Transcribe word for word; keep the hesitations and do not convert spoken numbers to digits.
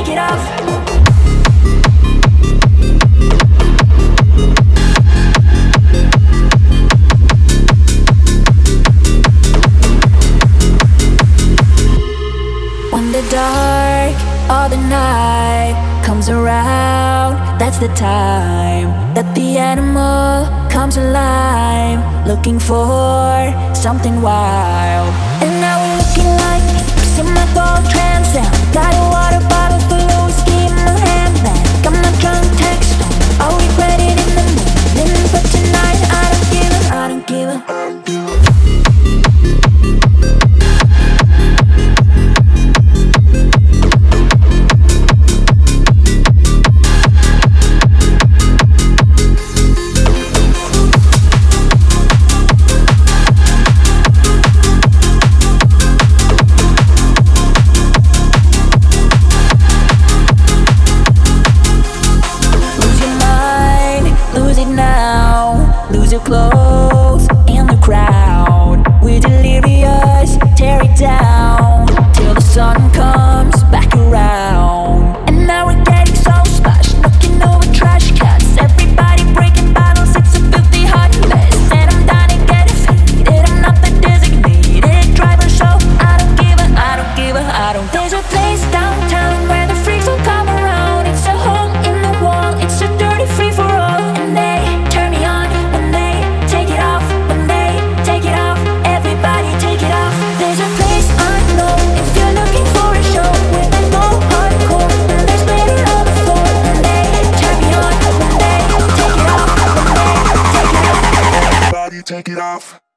it off. When the dark of the night comes around, that's the time that the animal comes alive, looking for something wild. And now we're looking like peeps in my gold trance down. Got a water bottle full of whiskey in my hand, man. Got my drunk text on, I'll regret it in the morning. But tonight I don't give a, I don't give a, I don't give a. Lose your clothes in the crowd. We're delirious, tear it down till the sun comes back around. And now we're getting so splashed, knocking over trash cans. Everybody breaking bottles, it's a filthy hot mess. And I'm down and getting faded, I'm not the designated driver, so I don't give a, I don't give a, I don't. There's a place downtown where the freaks will come around. It's a hole in the wall, it's a dirty free for all. And they turn me on when they take it off, when they take it off. Everybody take it off. There's a place I know if you're looking for a show where they go hardcore and there's glitter on the floor. And they turn me on when they take it off, when they take it off. Everybody take it off.